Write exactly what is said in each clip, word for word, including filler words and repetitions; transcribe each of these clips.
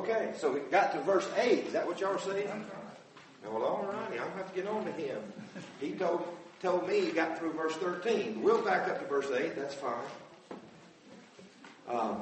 Okay, so we got to verse eight. Is that what y'all are saying? Well, all righty. I'll have to get on to him. He told told me he got through verse thirteen. We'll back up to verse eight. That's fine. Um,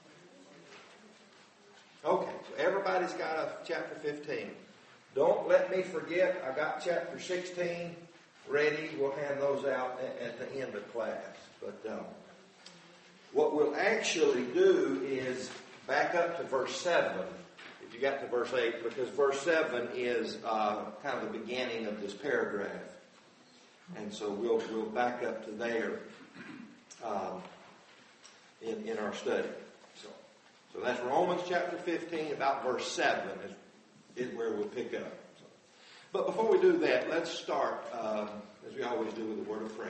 okay, so everybody's got a chapter fifteen. Don't let me forget, I got chapter sixteen ready. We'll hand those out at, at the end of class. But um, what we'll actually do is back up to verse seven. If you got to verse eight, because verse seven is uh, kind of the beginning of this paragraph. And so we'll we'll back up to there um, in, in our study. So, so that's Romans chapter fifteen, about verse seven is, is where we'll pick up. So, but before we do that, let's start, um, as we always do, with a word of prayer.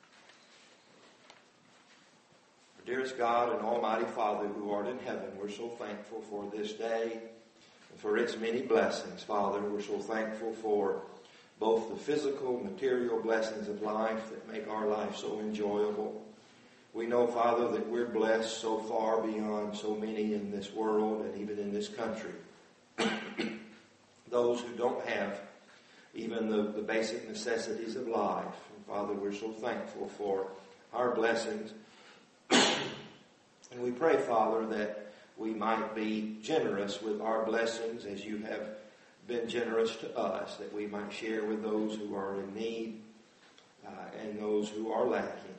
Dearest God and Almighty Father who art in heaven, we're so thankful for this day and for its many blessings. Father, we're so thankful for both the physical, material blessings of life that make our life so enjoyable. We know, Father, that we're blessed so far beyond so many in this world and even in this country. Those who don't have even the, the basic necessities of life. And Father, we're so thankful for our blessings. And we pray, Father, that we might be generous with our blessings as you have been generous to us, that we might share with those who are in need uh, and those who are lacking.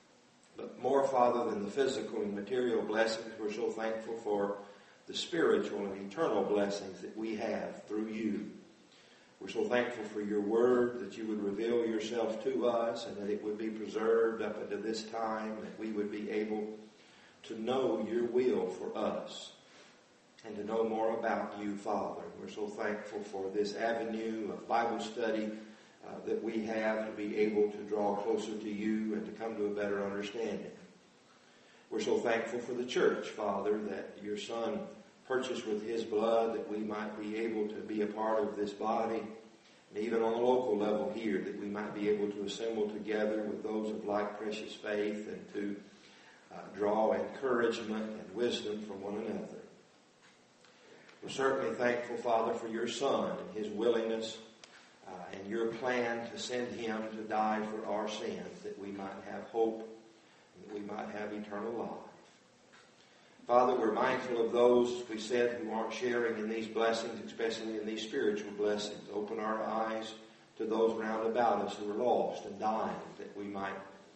But more, Father, than the physical and material blessings, we're so thankful for the spiritual and eternal blessings that we have through you. We're so thankful for your word, that you would reveal yourself to us and that it would be preserved up unto this time, that we would be able to know your will for us and to know more about you, Father. We're so thankful for this avenue of Bible study uh, that we have to be able to draw closer to you and to come to a better understanding. We're so thankful for the church, Father, that your Son purchased with his blood, that we might be able to be a part of this body, and even on the local level here, that we might be able to assemble together with those of like precious faith and to uh, draw encouragement and wisdom from one another. We're certainly thankful, Father, for your Son and his willingness uh, and your plan to send him to die for our sins, that we might have hope and that we might have eternal life. Father, we're mindful of those, as we said, who aren't sharing in these blessings, especially in these spiritual blessings. Open our eyes to those round about us who are lost and dying, that we might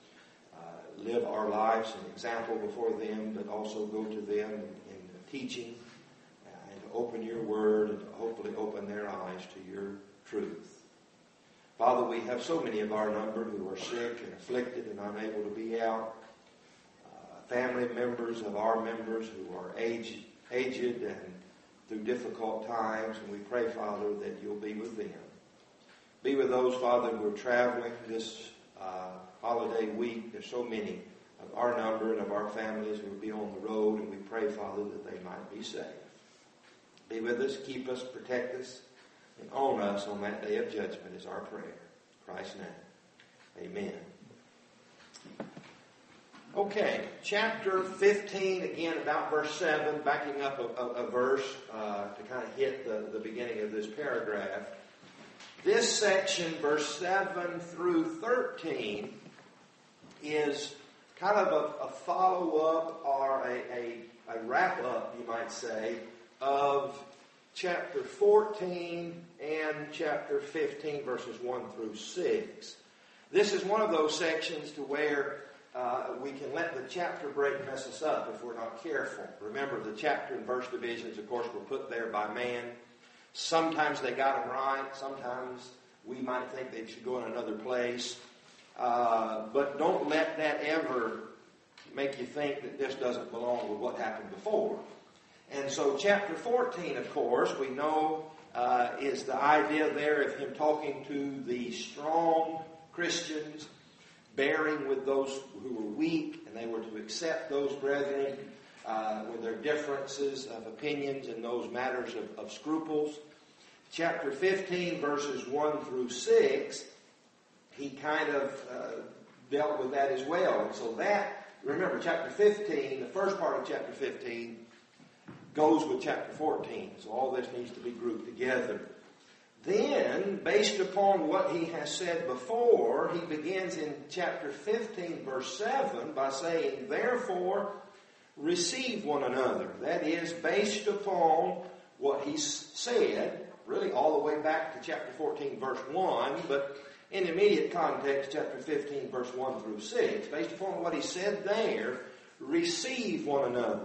uh, live our lives an example before them, but also go to them in, in teaching uh, and to open your word and to hopefully open their eyes to your truth. Father, we have so many of our number who are sick and afflicted and unable to be out. Family members of our members who are aged, aged and through difficult times, and we pray, Father, that you'll be with them. Be with those, Father, who are traveling this uh, holiday week. There's so many of our number and of our families who will be on the road, and we pray, Father, that they might be safe. Be with us, keep us, protect us, and own us on that day of judgment is our prayer. In Christ's name, amen. Okay, chapter fifteen, again, about verse seven, backing up a, a, a verse uh, to kind of hit the, the beginning of this paragraph. This section, verse seven through thirteen, is kind of a, a follow-up or a, a, a wrap-up, you might say, of chapter fourteen and chapter fifteen, verses one through six. This is one of those sections to where Uh, we can let the chapter break mess us up if we're not careful. Remember, the chapter and verse divisions, of course, were put there by man. Sometimes they got them right. Sometimes we might think they should go in another place. Uh, but don't let that ever make you think that this doesn't belong with what happened before. And so chapter fourteen, of course, we know uh, is the idea there of him talking to the strong Christians, bearing with those who were weak, and they were to accept those brethren uh, with their differences of opinions and those matters of, of scruples. Chapter fifteen, verses one through six, he kind of uh, dealt with that as well. And so that, remember, chapter fifteen, the first part of chapter fifteen, goes with chapter fourteen. So all this needs to be grouped together. Then, based upon what he has said before, he begins in chapter fifteen, verse seven, by saying, therefore, receive one another. That is, based upon what he said, really all the way back to chapter fourteen, verse one, but in immediate context, chapter fifteen, verse one through six, based upon what he said there, receive one another.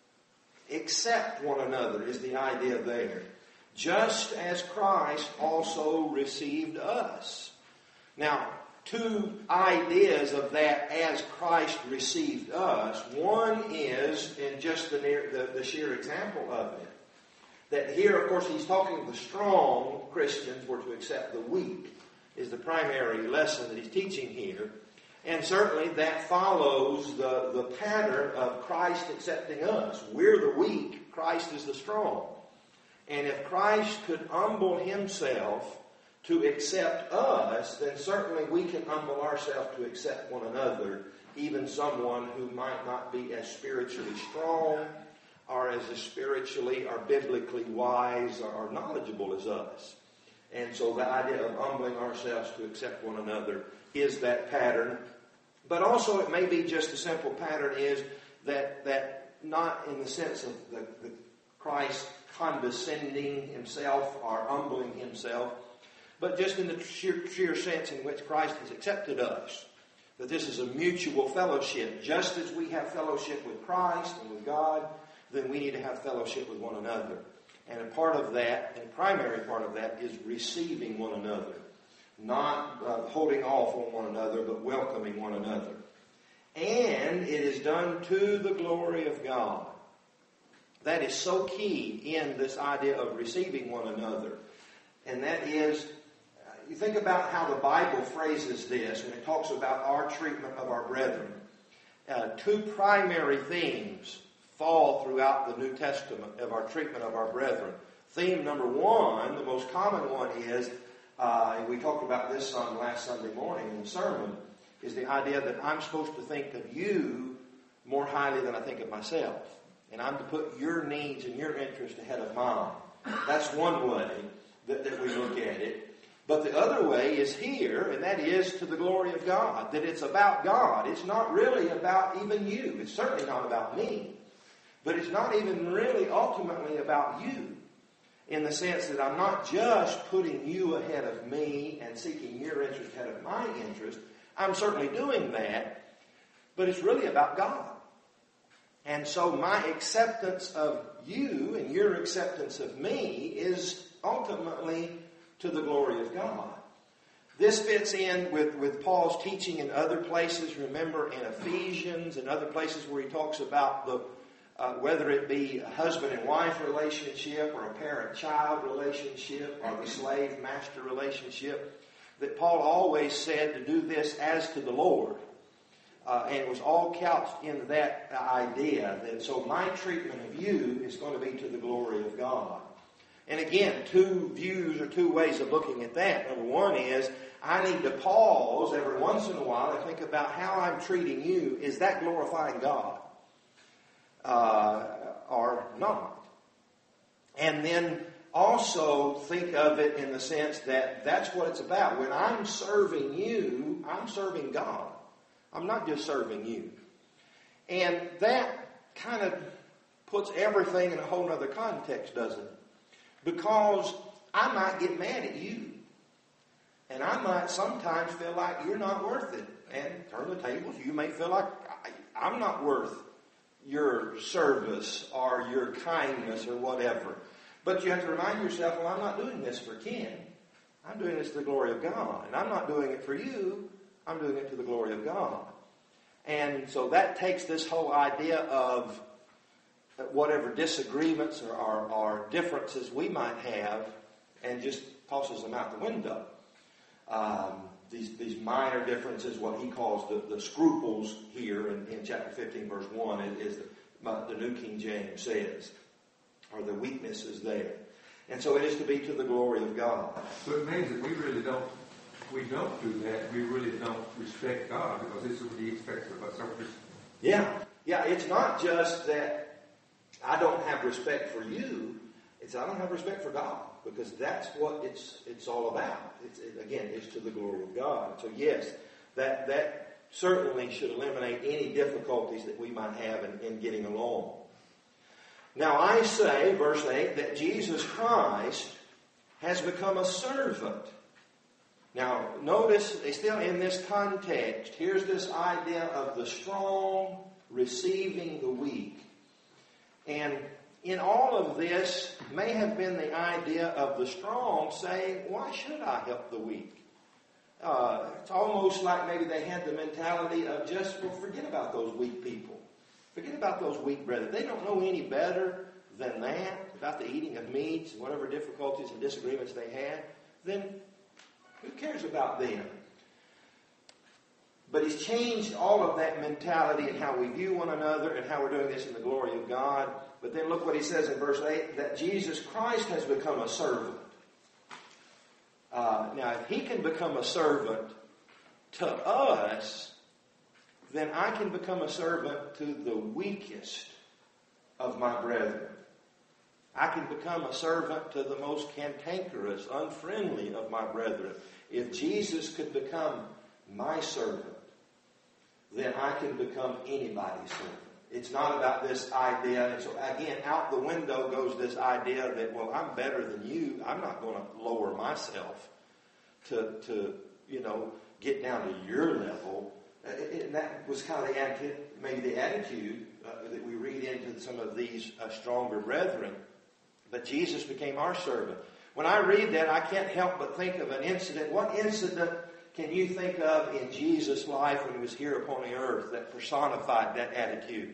Accept one another is the idea there. Just as Christ also received us. Now, two ideas of that as Christ received us. One is in just the, near, the, the sheer example of it. That here, of course, he's talking the strong Christians were to accept the weak, is the primary lesson that he's teaching here. And certainly that follows the, the pattern of Christ accepting us. We're the weak, Christ is the strong. And if Christ could humble himself to accept us, then certainly we can humble ourselves to accept one another, even someone who might not be as spiritually strong or as spiritually or biblically wise or knowledgeable as us. And so the idea of humbling ourselves to accept one another is that pattern. But also it may be just a simple pattern is that, that not in the sense of the, the Christ condescending himself or humbling himself, but just in the sheer, sheer sense in which Christ has accepted us. That this is a mutual fellowship. Just as we have fellowship with Christ and with God, then we need to have fellowship with one another. And a part of that, and a primary part of that, is receiving one another. Not uh, holding off on one another, but welcoming one another. And it is done to the glory of God. That is so key in this idea of receiving one another. And that is, uh, you think about how the Bible phrases this when it talks about our treatment of our brethren. Uh, two primary themes fall throughout the New Testament of our treatment of our brethren. Theme number one, the most common one is, uh, and we talked about this on last Sunday morning in the sermon, is the idea that I'm supposed to think of you more highly than I think of myself. And I'm to put your needs and your interest ahead of mine. That's one way that, that we look at it. But the other way is here, and that is to the glory of God. That it's about God. It's not really about even you. It's certainly not about me. But it's not even really ultimately about you. In the sense that I'm not just putting you ahead of me and seeking your interest ahead of my interest. I'm certainly doing that. But it's really about God. And so my acceptance of you and your acceptance of me is ultimately to the glory of God. This fits in with, with Paul's teaching in other places. Remember in Ephesians and other places where he talks about the uh, whether it be a husband and wife relationship or a parent-child relationship or the slave-master relationship, that Paul always said to do this as to the Lord. Uh, and it was all couched in that idea that so my treatment of you is going to be to the glory of God. And again, two views or two ways of looking at that. Number one is I need to pause every once in a while and think about how I'm treating you. Is that glorifying God? Uh, or not? And then also think of it in the sense that that's what it's about. When I'm serving you, I'm serving God. I'm not just serving you. And that kind of puts everything in a whole other context, doesn't it? Because I might get mad at you. And I might sometimes feel like you're not worth it. And turn the tables. You may feel like I'm not worth your service or your kindness or whatever. But you have to remind yourself, well, I'm not doing this for Ken. I'm doing this to the glory of God. And I'm not doing it for you. I'm doing it to the glory of God. And so that takes this whole idea of whatever disagreements or, or, or differences we might have and just tosses them out the window. Um, these, these minor differences, what he calls the, the scruples here in, in chapter fifteen, verse one, is, is the, the New King James says, or the weaknesses there. And so it is to be to the glory of God. So it means that we really don't we don't do that. We really don't respect God because this is what he expects of us. Yeah. Yeah, it's not just that I don't have respect for you. It's I don't have respect for God, because that's what it's it's all about. It's, it, again, it's to the glory of God. So yes, that that certainly should eliminate any difficulties that we might have in, in getting along. Now I say, verse eight, that Jesus Christ has become a servant. Now notice, still in this context, here's this idea of the strong receiving the weak. And in all of this may have been the idea of the strong saying, why should I help the weak? Uh, it's almost like maybe they had the mentality of just, well, forget about those weak people. Forget about those weak brethren. They don't know any better than that about the eating of meats and whatever difficulties and disagreements they had. Then who cares about them? But he's changed all of that mentality and how we view one another and how we're doing this in the glory of God. But then look what he says in verse eight, that Jesus Christ has become a servant. Uh, now, if he can become a servant to us, then I can become a servant to the weakest of my brethren. I can become a servant to the most cantankerous, unfriendly of my brethren. If Jesus could become my servant, then I can become anybody's servant. It's not about this idea. And so again, out the window goes this idea that, well, I'm better than you. I'm not going to lower myself to, to you know, get down to your level. And that was kind of the attitude, maybe the attitude uh, that we read into some of these uh, stronger brethren. But Jesus became our servant. When I read that, I can't help but think of an incident. What incident can you think of in Jesus' life when he was here upon the earth that personified that attitude?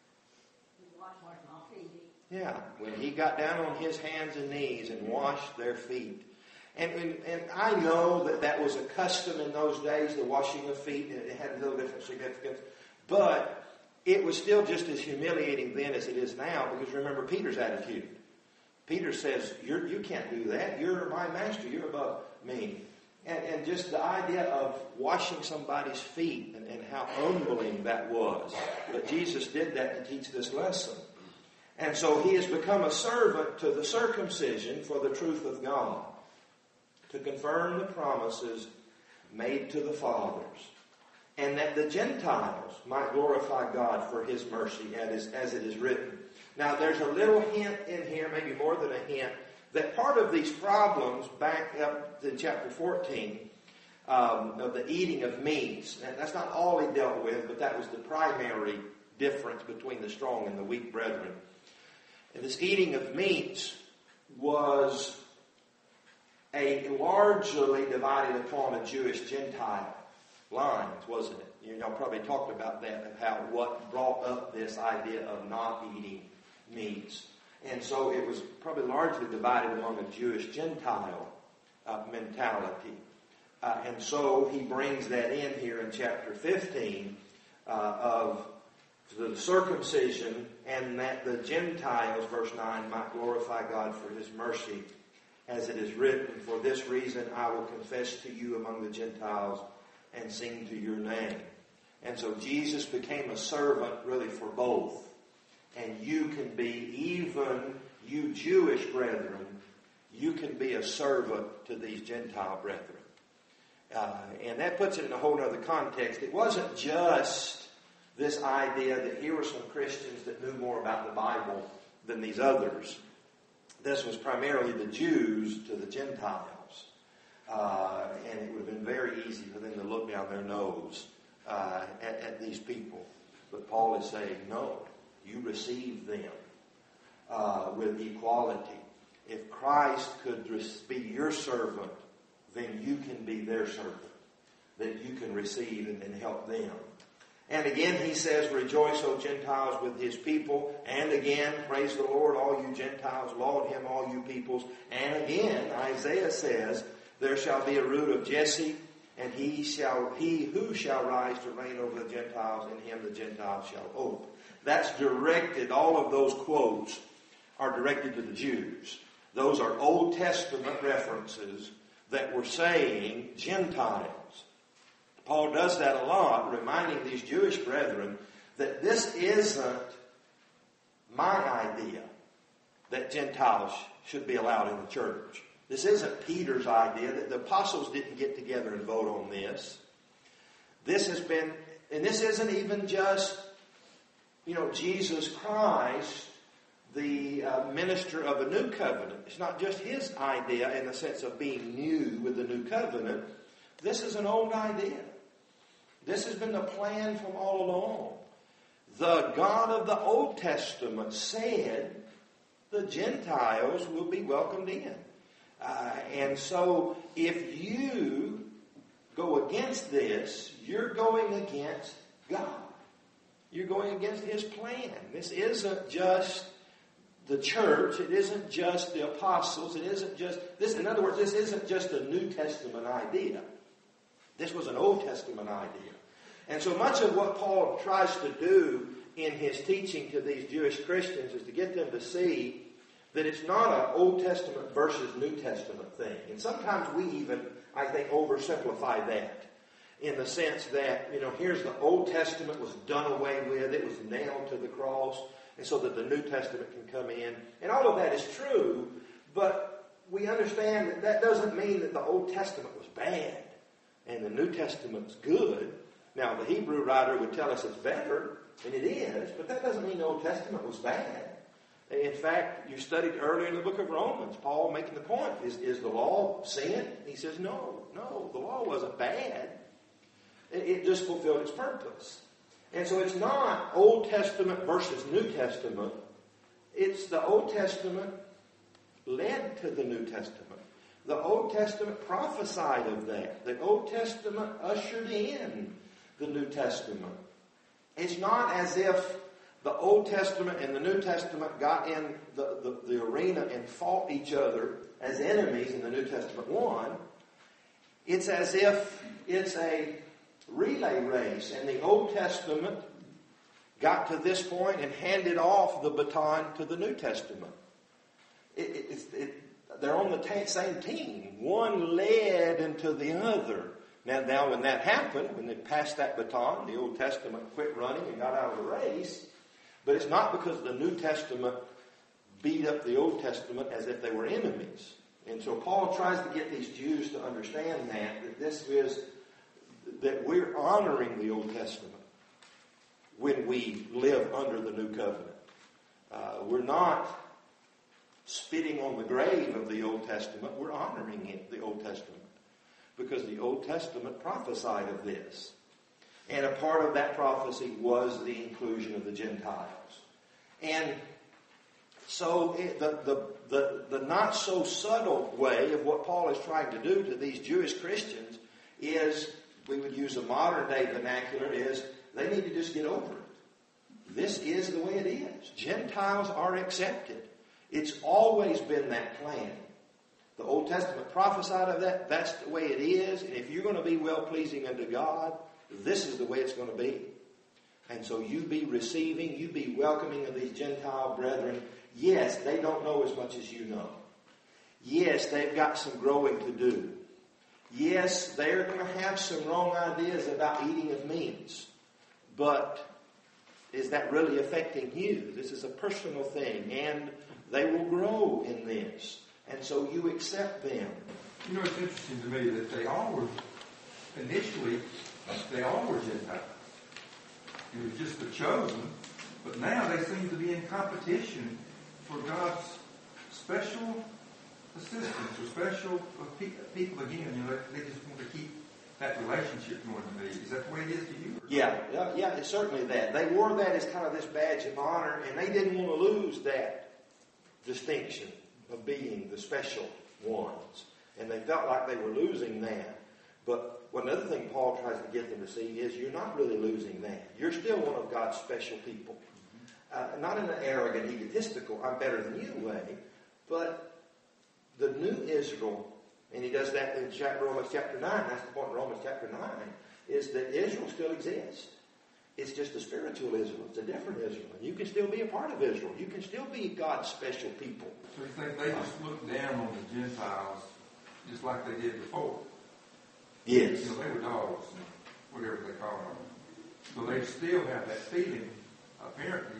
Yeah, when he got down on his hands and knees and washed their feet. And, and, and I know that that was a custom in those days, the washing of feet, and it had a little different significance. But it was still just as humiliating then as it is now, because remember Peter's attitude. Peter says, You're, you can't do that. You're my master. You're above me. And, and just the idea of washing somebody's feet and, and how humbling that was. But Jesus did that to teach this lesson. And so he has become a servant to the circumcision for the truth of God, to confirm the promises made to the fathers, and that the Gentiles might glorify God for his mercy, as, as it is written. Now there's a little hint in here, maybe more than a hint, that part of these problems back up in chapter fourteen, um, of the eating of meats, and that's not all he dealt with, but that was the primary difference between the strong and the weak brethren. And this eating of meats was a largely divided upon a Jewish-Gentile lines, wasn't it? You know, probably talked about that, of how what brought up this idea of not eating meats. And so it was probably largely divided among a Jewish-Gentile uh, mentality. Uh, and so he brings that in here in chapter fifteen uh, of the circumcision, and that the Gentiles, verse nine, might glorify God for his mercy, as it is written, for this reason I will confess to you among the Gentiles and sing to your name. And so Jesus became a servant really for both. And you can be, even you Jewish brethren, you can be a servant to these Gentile brethren. Uh, and that puts it in a whole other context. It wasn't just this idea that here were some Christians that knew more about the Bible than these others. This was primarily the Jews to the Gentiles. Uh, and it would have been very easy for them to look down their nose uh, at, at these people. But Paul is saying, no, you receive them uh, with equality. If Christ could be your servant, then you can be their servant, that you can receive and, and help them. And again, he says, rejoice, O Gentiles, with his people. And again, praise the Lord, all you Gentiles. Laud him, all you peoples. And again, Isaiah says, there shall be a root of Jesse, and he shall he who shall rise to reign over the Gentiles, in him the Gentiles shall hope. That's directed, all of those quotes are directed to the Jews. Those are Old Testament references that were saying Gentiles. Paul does that a lot, reminding these Jewish brethren that this isn't my idea that Gentiles should be allowed in the church. This isn't Peter's idea. That the apostles didn't get together and vote on this. This has been, and this isn't even just, you know, Jesus Christ, the uh, minister of a new covenant. It's not just his idea in the sense of being new with the new covenant. This is an old idea. This has been the plan from all along. The God of the Old Testament said the Gentiles will be welcomed in. Uh, and so if you go against this, you're going against God. You're going against his plan. This isn't just the church. It isn't just the apostles. It isn't just this. In other words, this isn't just a New Testament idea. This was an Old Testament idea. And so much of what Paul tries to do in his teaching to these Jewish Christians is to get them to see that it's not an Old Testament versus New Testament thing. And sometimes we even, I think, oversimplify that in the sense that, you know, here's the Old Testament was done away with. It was nailed to the cross. And so that the New Testament can come in. And all of that is true. But we understand that that doesn't mean that the Old Testament was bad and the New Testament's good. Now, the Hebrew writer would tell us it's better, and it is. But that doesn't mean the Old Testament was bad. In fact, you studied earlier in the book of Romans, Paul making the point, is, is the law sin? He says, no, no, the law wasn't bad. It, it just fulfilled its purpose. And so it's not Old Testament versus New Testament. It's the Old Testament led to the New Testament. The Old Testament prophesied of that. The Old Testament ushered in the New Testament. It's not as if the Old Testament and the New Testament got in the, the, the arena and fought each other as enemies and the New Testament won. It's as if it's a relay race and the Old Testament got to this point and handed off the baton to the New Testament. It, it, it, it, they're on the t- same team. One led into the other. Now, now, when that happened, when they passed that baton, the Old Testament quit running and got out of the race. But it's not because the New Testament beat up the Old Testament as if they were enemies. And so Paul tries to get these Jews to understand that, that this is, that we're honoring the Old Testament when we live under the New Covenant. Uh, we're not spitting on the grave of the Old Testament. We're honoring it, the Old Testament, because the Old Testament prophesied of this. And a part of that prophecy was the inclusion of the Gentiles. And so it, the, the, the, the not so subtle way of what Paul is trying to do to these Jewish Christians is, we would use a modern day vernacular, is they need to just get over it. This is the way it is. Gentiles are accepted. It's always been that plan. The Old Testament prophesied of that. That's the way it is. And if you're going to be well-pleasing unto God, this is the way it's going to be. And so you be receiving, you be welcoming of these Gentile brethren. Yes, they don't know as much as you know. Yes, they've got some growing to do. Yes, they're going to have some wrong ideas about eating of meats. But is that really affecting you? This is a personal thing, and they will grow in this. And so you accept them. You know, it's interesting to me that they all were, initially, they all were Gentiles. It was just the chosen. But now they seem to be in competition for God's special assistance or special pe- people again. You know, they just want to keep that relationship going to me. Is that the way it is to you? Yeah, yeah, yeah, it's certainly that. They wore that as kind of this badge of honor, and they didn't want to lose that distinction of being the special ones. And they felt like they were losing that. But one other thing Paul tries to get them to see is you're not really losing that. You're still one of God's special people. Uh, not in an arrogant, egotistical, I'm better than you way, but the new Israel, and he does that in Romans chapter nine, that's the point in Romans chapter nine, is that Israel still exists. It's just a spiritual Israel. It's a different Israel. And you can still be a part of Israel. You can still be God's special people. So you think they just look down on the Gentiles just like they did before? Yes. You know, they were dogs, whatever they call them. So they still have that feeling, apparently,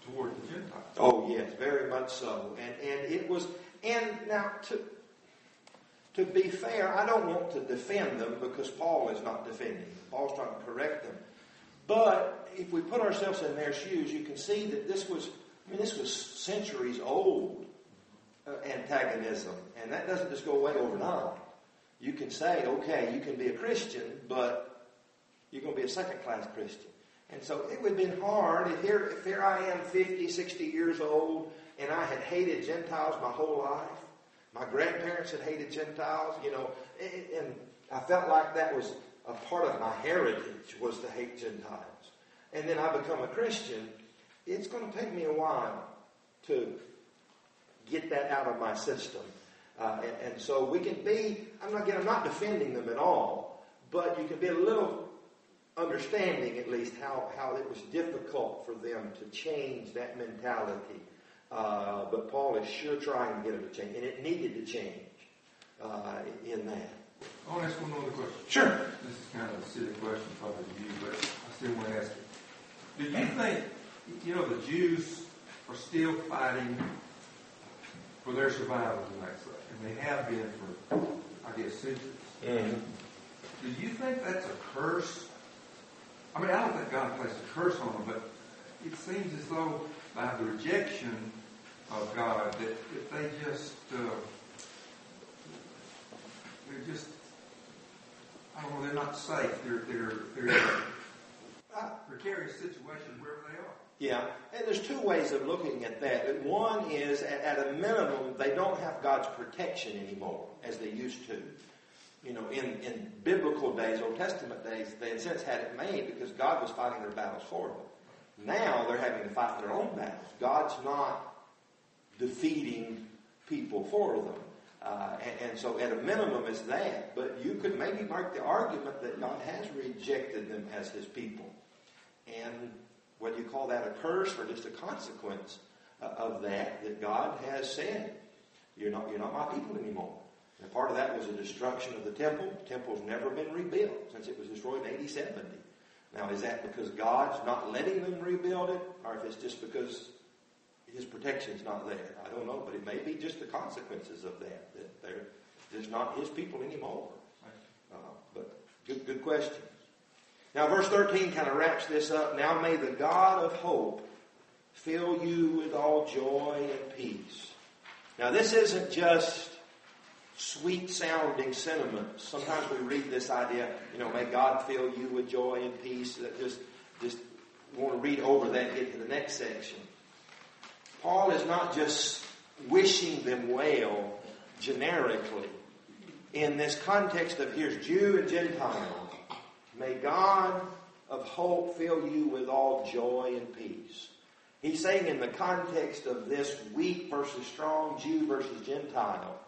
toward the Gentiles. Oh yes, very much so. And and it was, and now to to be fair, I don't want to defend them because Paul is not defending them. Paul's trying to correct them. But if we put ourselves in their shoes, you can see that this was, I mean, this was centuries old uh, antagonism. And that doesn't just go away overnight. You can say, okay, you can be a Christian, but you're going to be a second-class Christian. And so it would have been hard if here, if here I am fifty, sixty years old and I had hated Gentiles my whole life. My grandparents had hated Gentiles, you know, and I felt like that was a part of my heritage was to hate Gentiles. And then I become a Christian. It's going to take me a while to get that out of my system. Uh, and, and so we can be, I'm not, again, I'm not defending them at all, but you can be a little understanding at least how, how it was difficult for them to change that mentality. Uh, but Paul is sure trying to get it to change, and it needed to change uh, in that. I want to ask one other question. Sure. This is kind of a silly question probably to you, but I still want to ask it. Do you think, you know, the Jews are still fighting for their survival in that way? And they have been for, I guess, centuries. Mm-hmm. Do you think that's a curse? I mean, I don't think God placed a curse on them, but it seems as though by the rejection of God that if they just, uh, they're just, I don't know, they're not safe. They're, they're, they're in a precarious situation wherever they are. Yeah, and there's two ways of looking at that. One is, at, at a minimum, they don't have God's protection anymore, as they used to. You know, in, in biblical days, Old Testament days, they in a sense had it made because God was fighting their battles for them. Now they're having to fight their own battles. God's not defeating people for them. Uh, and, and so at a minimum it's that. But you could maybe make the argument that God has rejected them as his people. And whether you call that a curse or just a consequence uh, of that, that God has said, you're not, you're not my people anymore. And part of that was the destruction of the temple. The temple's never been rebuilt since it was destroyed in A D seventy. Now, is that because God's not letting them rebuild it, or if it's just because his protection's not there? I don't know, but it may be just the consequences of that, that they're just not his people anymore. Uh, but good, good question. Now, verse thirteen kind of wraps this up. Now may the God of hope fill you with all joy and peace. Now, this isn't just sweet-sounding sentiments. Sometimes we read this idea, you know, may God fill you with joy and peace. That just, just want to read over that and get to the next section. Paul is not just wishing them well generically. In this context of here's Jew and Gentile, may God of hope fill you with all joy and peace. He's saying in the context of this weak versus strong, Jew versus Gentile,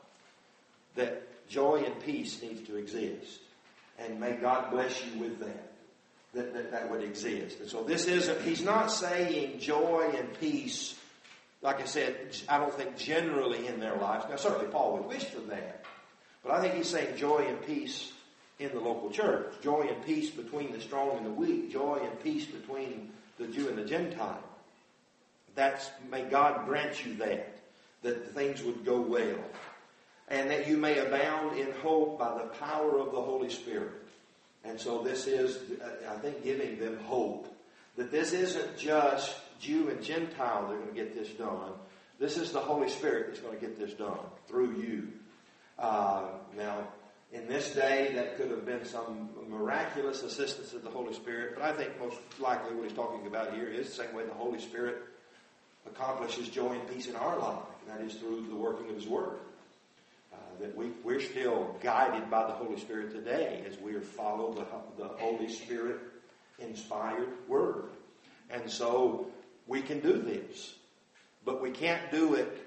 that joy and peace needs to exist. And may God bless you with that. That, that that would exist. And so this isn't, he's not saying joy and peace, like I said, I don't think generally in their lives. Now certainly Paul would wish for that. But I think he's saying joy and peace in the local church. Joy and peace between the strong and the weak. Joy and peace between the Jew and the Gentile. That's, may God grant you that. That things would go well. And that you may abound in hope by the power of the Holy Spirit. And so this is, I think, giving them hope. That this isn't just Jew and Gentile that are going to get this done. This is the Holy Spirit that's going to get this done through you. Uh, now, in this day, that could have been some miraculous assistance of the Holy Spirit. But I think most likely what he's talking about here is the same way the Holy Spirit accomplishes joy and peace in our life. And that is through the working of his Word. That we, we're still guided by the Holy Spirit today as we follow the, the Holy Spirit inspired Word. And so we can do this. But we can't do it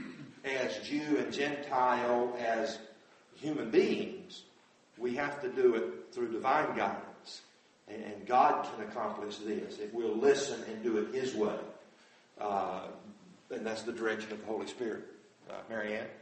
as Jew and Gentile, as human beings. We have to do it through divine guidance. And, and God can accomplish this if we'll listen and do it his way. Uh, and that's the direction of the Holy Spirit. Uh, Mary Ann?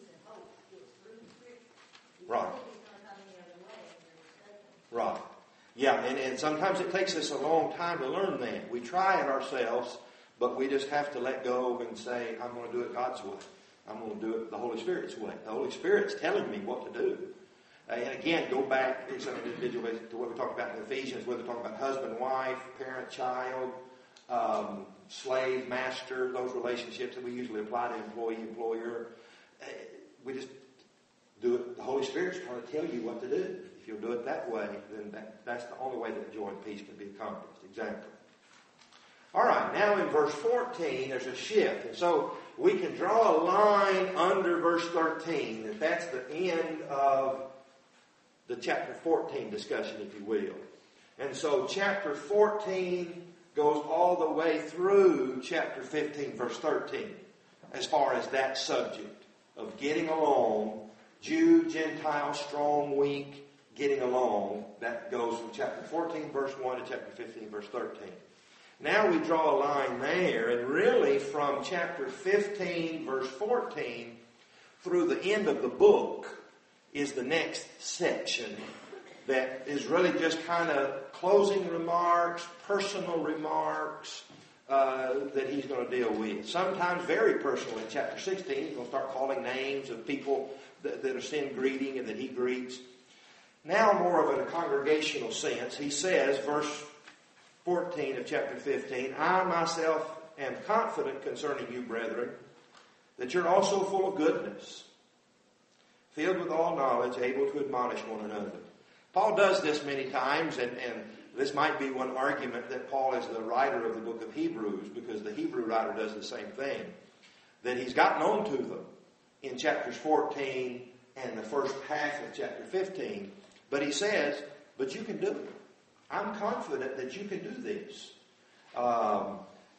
Right. Right. Yeah, and, and sometimes it takes us a long time to learn that. We try it ourselves, but we just have to let go and say, I'm going to do it God's way. I'm going to do it the Holy Spirit's way. The Holy Spirit's telling me what to do. And again, go back to some individual to what we talked about in Ephesians, whether we're talking about husband, wife, parent, child, um, slave, master, those relationships that we usually apply to employee, employer. We just do it. The Holy Spirit's trying to tell you what to do. If you'll do it that way, then that, that's the only way that joy and peace can be accomplished. Exactly. All right, now in verse fourteen, there's a shift. And so we can draw a line under verse thirteen, and that's the end of the chapter fourteen discussion, if you will. And so chapter fourteen goes all the way through chapter fifteen, verse thirteen, as far as that subject of getting along, Jew, Gentile, strong, weak, getting along. That goes from chapter fourteen, verse one to chapter fifteen, verse thirteen. Now we draw a line there, and really from chapter fifteen, verse fourteen, through the end of the book is the next section that is really just kind of closing remarks, personal remarks uh, that he's going to deal with. Sometimes very personal. In chapter sixteen, he's going to start calling names of people that, that are sent greeting and that he greets. Now more of a congregational sense, he says, verse fourteen of chapter fifteen, I myself am confident concerning you, brethren, that you're also full of goodness, filled with all knowledge, able to admonish one another. Paul does this many times, and, and this might be one argument that Paul is the writer of the book of Hebrews, because the Hebrew writer does the same thing, that he's gotten on to them in chapters fourteen and the first half of chapter fifteen. But he says, but you can do it. I'm confident that you can do this. Um,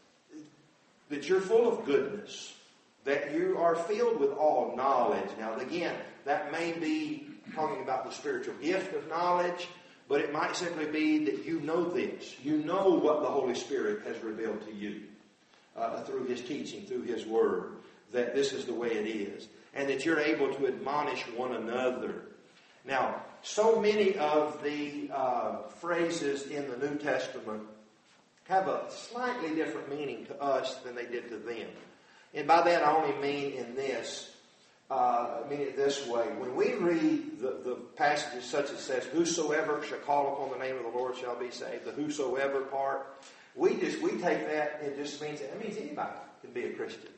that you're full of goodness. That you are filled with all knowledge. Now, again, that may be talking about the spiritual gift of knowledge, but it might simply be that you know this. You know what the Holy Spirit has revealed to you uh, through His teaching, through His Word, that this is the way it is. And that you're able to admonish one another. Now, so many of the uh, phrases in the New Testament have a slightly different meaning to us than they did to them. And by that I only mean in this, uh, I mean it this way. When we read the, the passages such as says, whosoever shall call upon the name of the Lord shall be saved, the whosoever part, we just, we take that, it just means, it means anybody can be a Christian.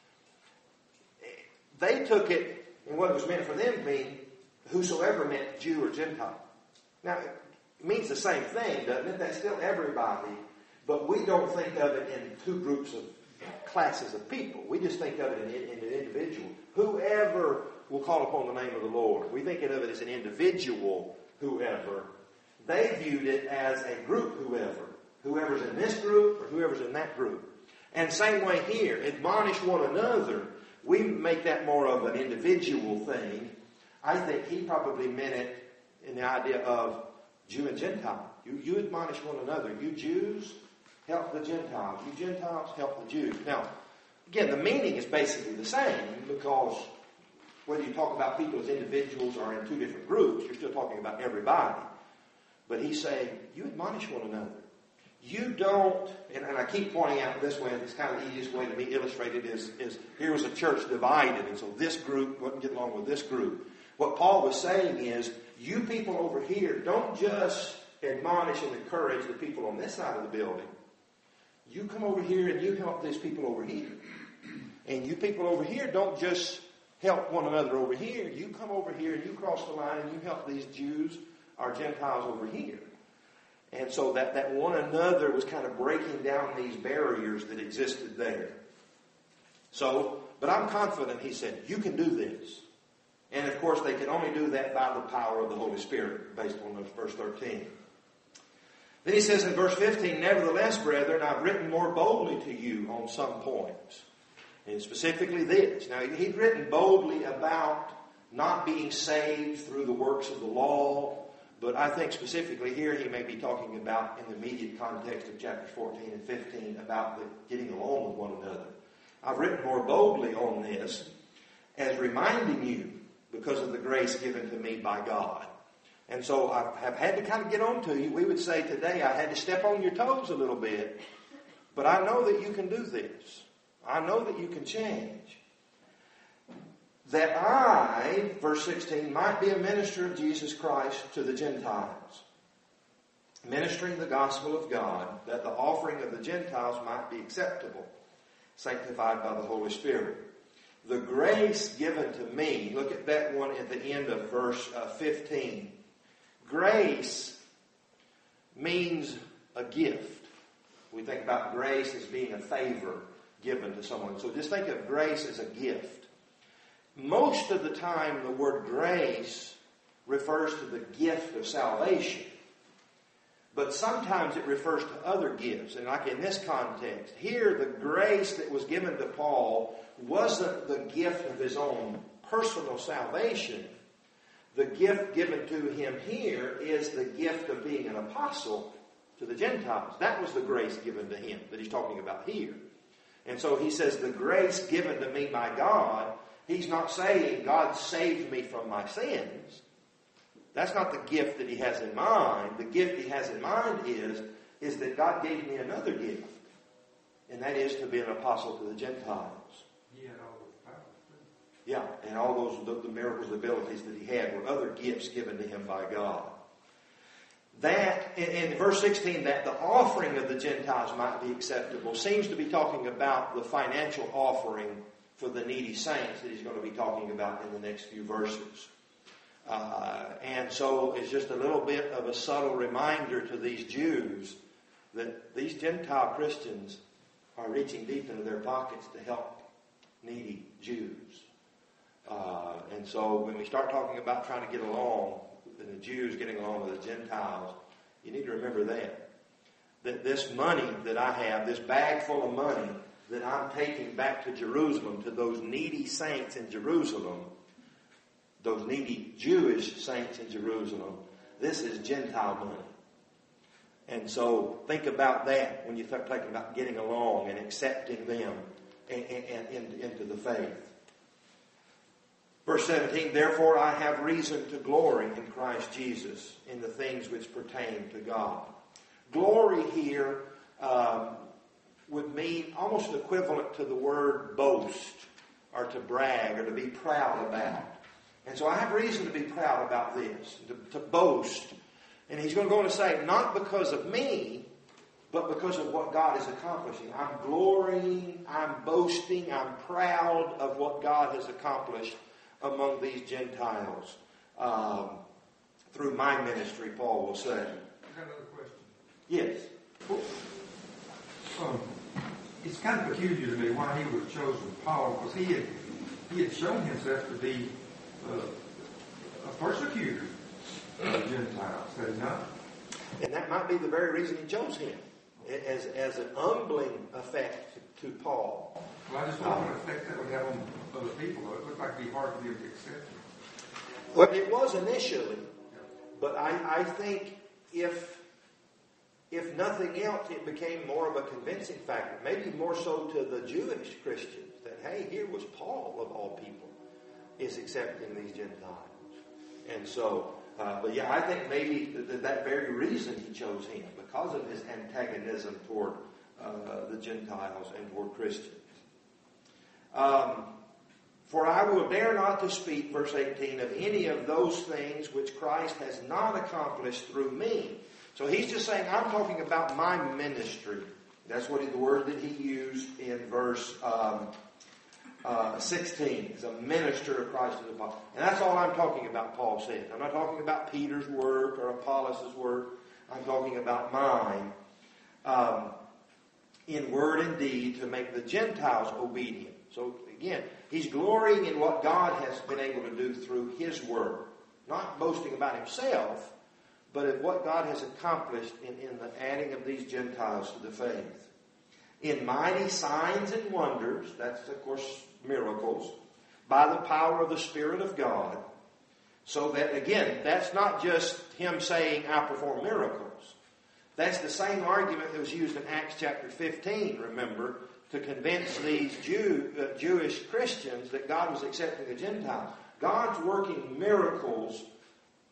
They took it, and what it was meant for them to mean, whosoever meant Jew or Gentile. Now, it means the same thing, doesn't it? That's still everybody, but we don't think of it in two groups of classes of people. We just think of it in, in an individual. Whoever will call upon the name of the Lord. We think of it as an individual whoever. They viewed it as a group whoever. Whoever's in this group or whoever's in that group. And same way here, admonish one another. We make that more of an individual thing. I think he probably meant it in the idea of Jew and Gentile. You, you admonish one another. You Jews, help the Gentiles. You Gentiles, help the Jews. Now, again, the meaning is basically the same, because whether you talk about people as individuals or in two different groups, you're still talking about everybody. But he's saying, you admonish one another. You don't, and, and I keep pointing out this way, it's kind of the easiest way to be illustrated is, is here was a church divided, and so this group wouldn't get along with this group. What Paul was saying is, you people over here, don't just admonish and encourage the people on this side of the building. You come over here and you help these people over here. And you people over here don't just help one another over here. You come over here and you cross the line and you help these Jews or Gentiles over here. And so that, that one another was kind of breaking down these barriers that existed there. So, but I'm confident, he said, you can do this. And of course, they can only do that by the power of the Holy Spirit, based on verse thirteen. Then he says in verse fifteen, nevertheless, brethren, I've written more boldly to you on some points. And specifically this. Now, he'd written boldly about not being saved through the works of the law. But I think specifically here he may be talking about, in the immediate context of chapters fourteen and fifteen, about the getting along with one another. I've written more boldly on this as reminding you, because of the grace given to me by God, And so I have had to kind of get on to you. We would say today I had to step on your toes a little bit. But I know that you can do this. I know that you can change. That I, verse sixteen, might be a minister of Jesus Christ to the Gentiles, ministering the gospel of God, that the offering of the Gentiles might be acceptable, sanctified by the Holy Spirit. The grace given to me, look at that one at the end of verse uh, fifteen. Grace means a gift. We think about grace as being a favor given to someone. So just think of grace as a gift. Most of the time, the word grace refers to the gift of salvation. But sometimes it refers to other gifts. And like in this context, here the grace that was given to Paul wasn't the gift of his own personal salvation. The gift given to him here is the gift of being an apostle to the Gentiles. That was the grace given to him that he's talking about here. And so he says, the grace given to me by God, he's not saying God saved me from my sins. That's not the gift that he has in mind. The gift he has in mind is, is that God gave me another gift. And that is to be an apostle to the Gentiles. He had all those powers too. Yeah, and all those the, the miracles, the abilities that he had were other gifts given to him by God. That, in, in verse sixteen, that the offering of the Gentiles might be acceptable, seems to be talking about the financial offering for the needy saints that he's going to be talking about in the next few verses. Uh, and so it's just a little bit of a subtle reminder to these Jews that these Gentile Christians are reaching deep into their pockets to help needy Jews. Uh, and so when we start talking about trying to get along, and the Jews getting along with the Gentiles, you need to remember that. That this money that I have, this bag full of money that I'm taking back to Jerusalem, to those needy saints in Jerusalem, those needy Jewish saints in Jerusalem, this is Gentile money. And so think about that when you start thinking about getting along and accepting them and, and, and into the faith. Verse seventeen, therefore I have reason to glory in Christ Jesus in the things which pertain to God. Glory here um, would mean almost equivalent to the word boast or to brag or to be proud about. And so I have reason to be proud about this, to, to boast. And he's going to go on to say, not because of me, but because of what God is accomplishing. I'm glorying, I'm boasting, I'm proud of what God has accomplished among these Gentiles um, through my ministry, Paul will say. I got another question. Yes. Um, it's kind of peculiar to me why he would have chosen Paul, because he had he had shown himself to be uh, a persecutor of the Gentiles, had he not? And that might be the very reason he chose him, as, as an humbling effect to, to Paul. Well, I just don't know what effect that would have on other people. It looked like it'd be hard for them to accept him. Well, it was initially, but I, I think if if nothing else, it became more of a convincing factor, maybe more so to the Jewish Christians, that, hey, here was Paul, of all people, is accepting these Gentiles. And so, uh, but yeah, I think maybe that, that very reason he chose him, because of his antagonism toward uh, the Gentiles and toward Christians. Um, For I will dare not to speak, verse eighteen, of any of those things which Christ has not accomplished through me. So he's just saying, I'm talking about my ministry. That's what he, the word that he used in verse um, uh, sixteen, is a minister of Christ as apostle. And that's all I'm talking about, Paul said. I'm not talking about Peter's work or Apollos' work. I'm talking about mine. Um, in word and deed, to make the Gentiles obedient. So again, he's glorying in what God has been able to do through his word. Not boasting about himself, but of what God has accomplished in, in the adding of these Gentiles to the faith. In mighty signs and wonders, that's of course miracles, by the power of the Spirit of God. So that again, that's not just him saying, I perform miracles. That's the same argument that was used in Acts chapter fifteen, remember, to convince these Jew, uh, Jewish Christians that God was accepting the Gentiles. God's working miracles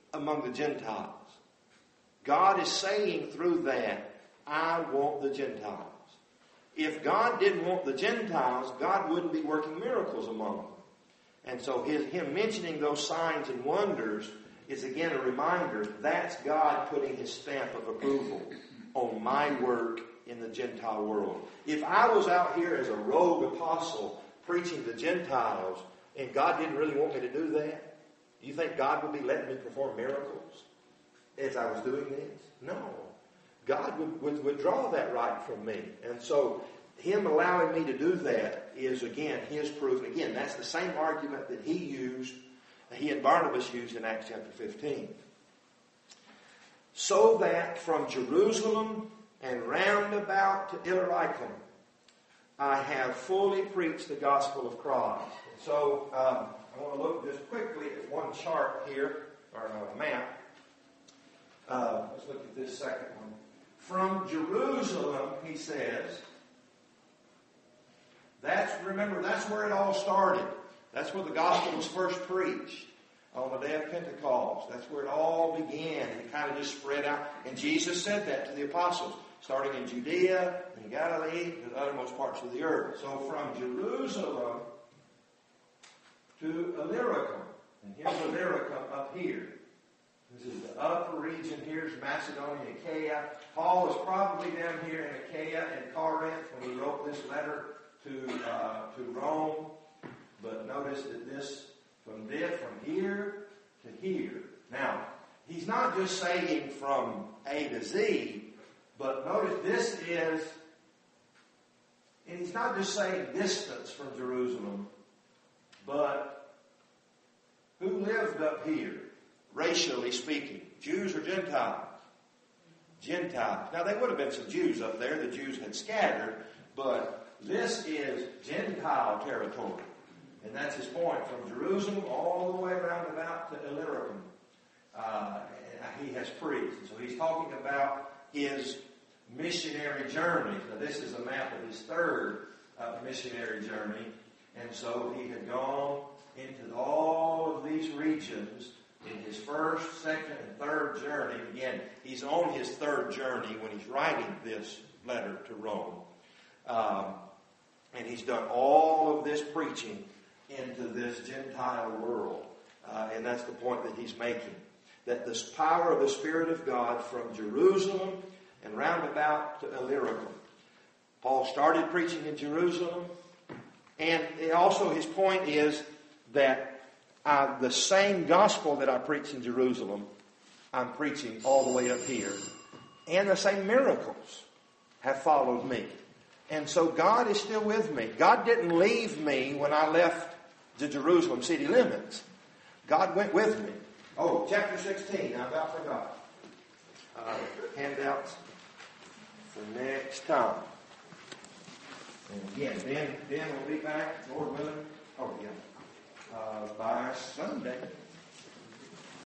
among the Gentiles. God is saying through that, I want the Gentiles. If God didn't want the Gentiles, God wouldn't be working miracles among them. And so his, him mentioning those signs and wonders is again a reminder that's God putting his stamp of approval on my work in the Gentile world. If I was out here as a rogue apostle preaching to Gentiles and God didn't really want me to do that, do you think God would be letting me perform miracles as I was doing this? No. God would, would withdraw that right from me. And so him allowing me to do that is, again, his proof. And again, that's the same argument that he used, he and Barnabas used in Acts chapter fifteen. So that from Jerusalem and round about to Illyricum, I have fully preached the gospel of Christ. And so um, I want to look just quickly at one chart here, or a map. Uh, let's look at this second one. From Jerusalem, he says, that's, remember, that's where it all started. That's where the gospel was first preached, on the day of Pentecost. That's where it all began. And it kind of just spread out. And Jesus said that to the apostles, starting in Judea and Galilee to the uttermost parts of the earth. So from Jerusalem to Illyricum. And here's Illyricum up here. This is the upper region. Here's Macedonia and Achaia. Paul was probably down here in Achaia and Corinth when he wrote this letter to uh, to Rome. But notice that this, from this, from here to here. Now, he's not just saying from A to Z, but notice this is, and he's not just saying distance from Jerusalem, but who lived up here? Racially speaking, Jews or Gentiles? Gentiles. Now, there would have been some Jews up there. The Jews had scattered, but this is Gentile territory. And that's his point. From Jerusalem all the way around about to Illyricum, uh, he has preached. And so he's talking about his missionary journey. Now, this is a map of his third uh, missionary journey. And so he had gone into all of these regions in his first, second, and third journey. Again, he's on his third journey when he's writing this letter to Rome. Um, and he's done all of this preaching into this Gentile world. Uh, and that's the point that he's making. That the power of the Spirit of God from Jerusalem and round about to Illyricum. Paul started preaching in Jerusalem. And also his point is that Uh, the same gospel that I preached in Jerusalem, I'm preaching all the way up here. And the same miracles have followed me. And so God is still with me. God didn't leave me when I left the Jerusalem city limits. God went with me. Oh, chapter sixteen, I about forgot. Uh, handouts for next time. And again, Ben, Ben will be back, Lord willing. Oh, yeah. Uh, by Sunday.